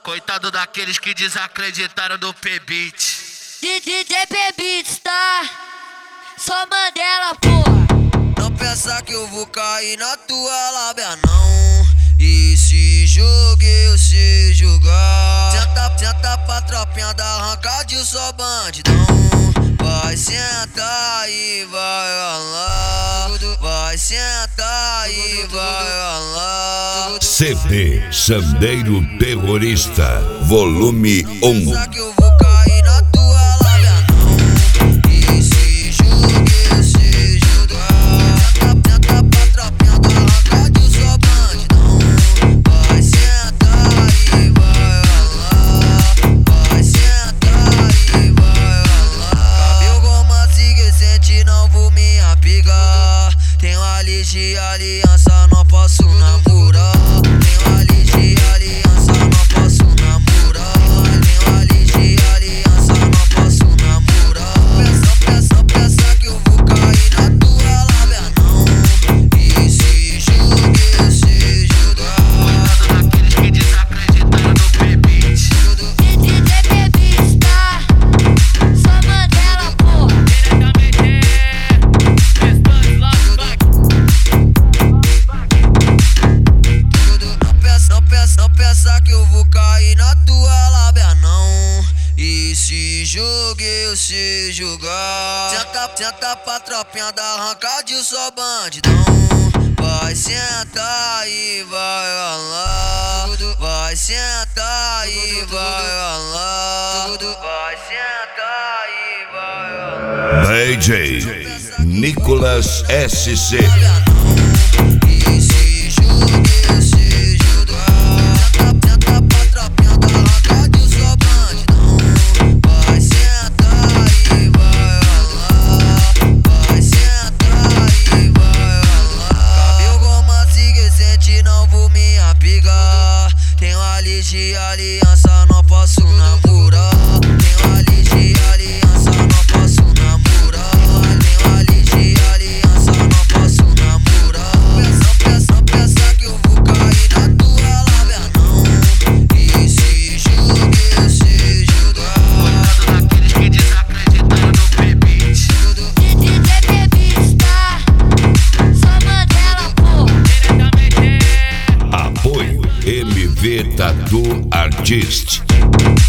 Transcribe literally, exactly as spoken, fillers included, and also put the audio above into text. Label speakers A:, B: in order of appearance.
A: Coitado daqueles que desacreditaram do P-Beat.
B: D J P-Beat, tá? Só Mandela, porra.
C: Não pensa que eu vou cair na tua lábia, não. E se jogue, eu sei jogar. Senta, senta pra tropinha da arrancadinho, só bandidão. Vai sentar e vai ralar. Vai sentar e vai ralar.
D: C D Sandeiro Terrorista, volume um.
C: Pensa que eu vou cair na tua lábia, não. E se jogue, eu sei jogar. Senta, senta pra tropinha da arrancadinho, só bandidão. Vai sentar e vai ralar. Vai sentar e vai ralar. Cabelo romance que sente, não vou me apegar. Tenho a lista de aliança, não posso namorar. Tenho a lista de aliança, não posso namorar. Tenho a lista de aliança, não posso namorar. Pensa, pensa, pensa que eu vou cair na tua lábia, não. E se jogue, eu sei jogar.
A: Coitado daqueles que desacreditaram do P-Beat.
B: D J P-Beat, tá? Só Mandela, porra.
C: Não pensa, não pensa que eu vou cair na tua lábia, não. E se jogue, eu sei jogar. Senta, senta pra tropinha da arrancadinho, só bandidão. Vai sentar e vai ralar. Vai sentar e vai ralar. Vai sentar e vai ralar.
D: D J Nicolas S C.
C: E se jogue, eu sei jogar. Senta pra tropinha da arrancadinho, só bandidão. Vai sentar e vai ralar. Vai sentar e vai ralar. Cabelo romance que sente, não vou me apegar. Tenho a lista de aliança, não posso namorar. Tenho a lista de aliança, não posso namorar. Tenho a lista de aliança, não posso namorar. Pensa, pensa, pensa que eu vou cair na tua lábia, não. E se jogue, eu sei jogar.
A: Coitado daqueles que desacreditaram do P-Beat.
B: D J P-Beat, tá? Só Mandela, porra.
D: Apoio M V Tattoo Artist.